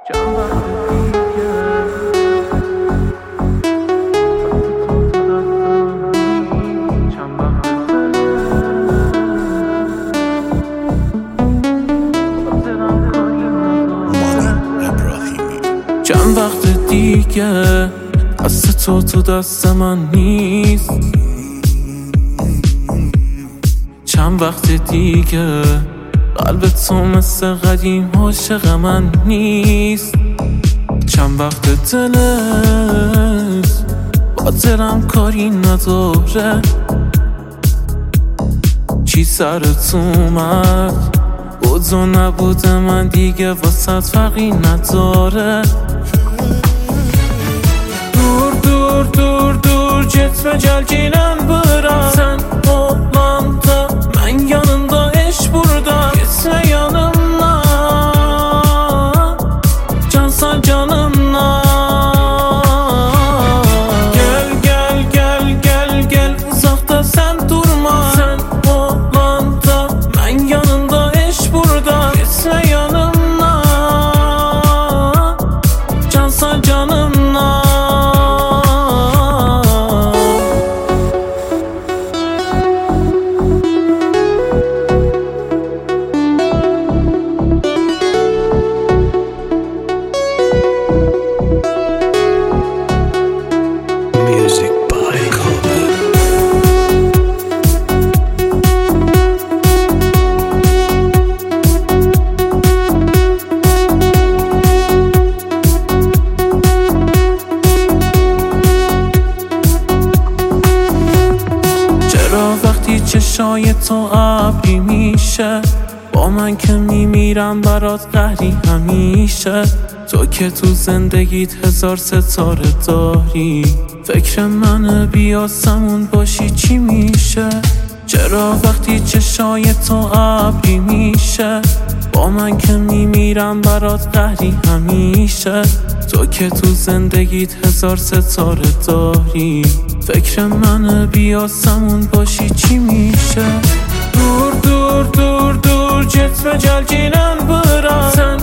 چند وقت دیگه دست تو دست من نیست. چند وقت دیگه قلب تو مثل قدیم عاشق من نیست. چند وقت دلت با دلم کاری نداره. چی سرت اومد بود و نبوده من دیگه واسط فرقی نداره. Dur gitme gel giyinen bırak. Sen olanda ben yanında eş burada. Gitme yanımdan cansan canımla. Gel uzakta sen durma. Sen olanda ben yanında eş burada. Gitme yanımdan cansan canımla. وقتی چشای تو ابری میشه با من که میمیرم برات قهری همیشه. تو که تو زندگیت 1000 ستاره داری. فکر منه بیا سمون باشی چی میشه. چرا وقتی چشای تو ابری میشه با من که میمیرم برات قهری همیشه. تو که تو زندگیت 1000 ستاره داری. فکر منه بیا سمون باشی چی میشه. Dur gitme gel giyinen bırak. Sen